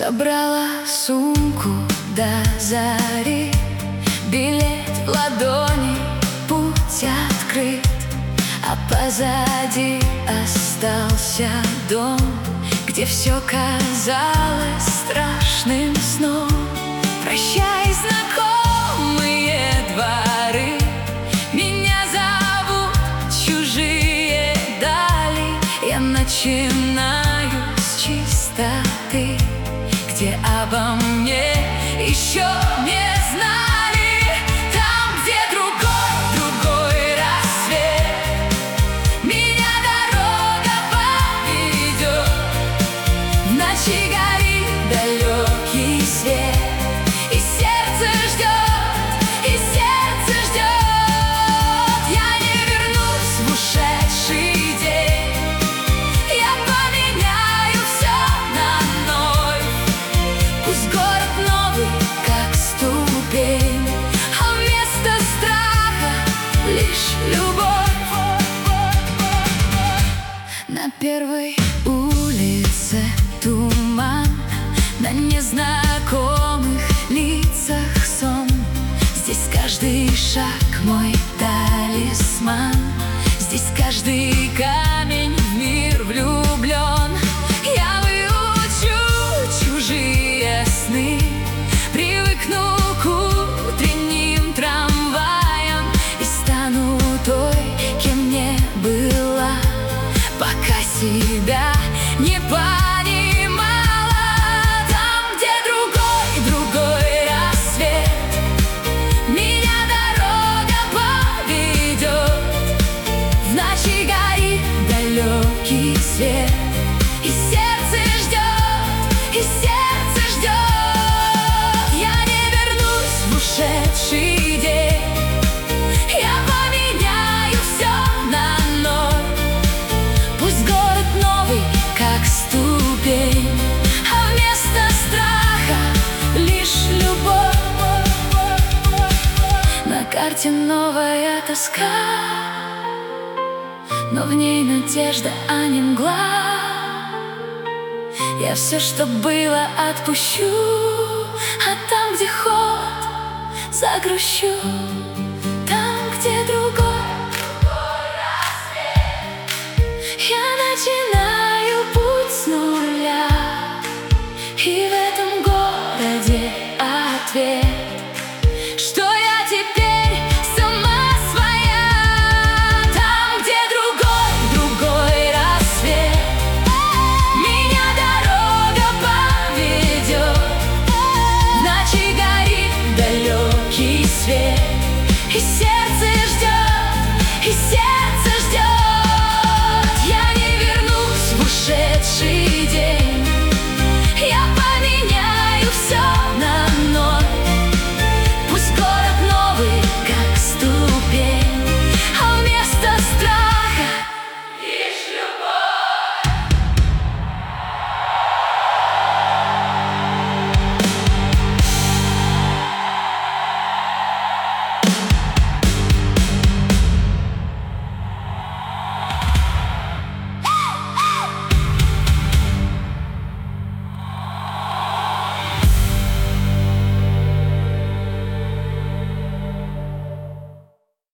Собрала сумку до зари, билет в ладони, путь открыт. А позади остался дом, где все казалось страшным сном. Прощай, знакомые дворы, меня зовут чужие дали. Я начинаю с чистоты, где обо мне еще не знали. Там, где другой рассвет, меня дорога поведет. В ночи горит далекий свет, и сердце ждет, и сердце ждет. Я не вернусь в ушедший день, я поменяю все на новый. Пусть город новый, как ступень, а вместо страха лишь любовь. На первой улице туман, на незнакомых лицах сон. Здесь каждый шаг мой талисман, здесь каждый камень в мир влюблен. Я выучу чужие сны, привыкну к утренним трамваям и стану той, кем не была, пока себя не понимала. Там, где другой рассвет, меня дорога поведет. В ночи горит далекий свет, и сердце ждет, и сердце ждет. Я не вернусь в ушедший день, я поменяю все на ноль. Пусть город новый, как ступень, а вместо страха лишь любовь. На карте новая тоска, но в ней надежда, а не мгла. Я все, что было, отпущу, а там, где ход, загрущу.